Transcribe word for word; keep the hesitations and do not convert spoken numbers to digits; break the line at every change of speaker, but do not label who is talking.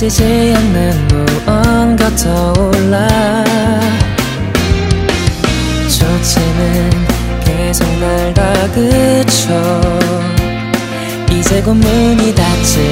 꺼지지 않는 무언가 떠올라. 초침은 계속 날 다그쳐. 이제 곧 문이 닫힐